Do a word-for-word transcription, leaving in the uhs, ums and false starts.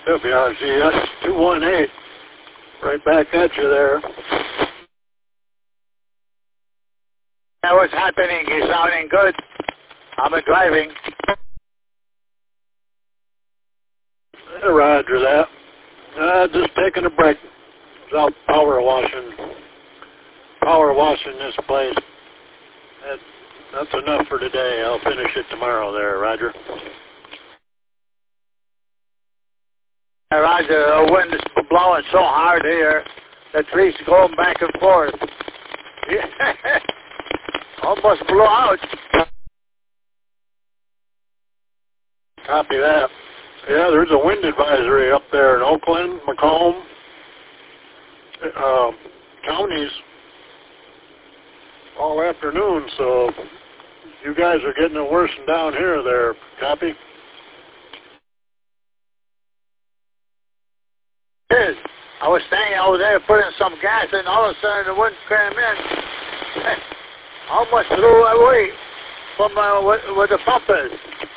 W R Z S two one eight. Right back at you there. Hey, what's happening? You sounding good? I'm driving. Roger that. Uh, just taking a break. Out power washing. Power washing this place. That, that's enough for today. I'll finish it tomorrow there, Roger. Hey, Roger, the wind is blowing so hard here. The trees going back and forth. Almost blew out. Copy that. Yeah, there's a wind advisory up there in Oakland, Macomb, uh, counties all afternoon, so you guys are getting it worse than down here there. Copy? Yes. I was standing over there putting some gas in, all of a sudden the wind came in. Almost blew away from uh, where, where the pump is.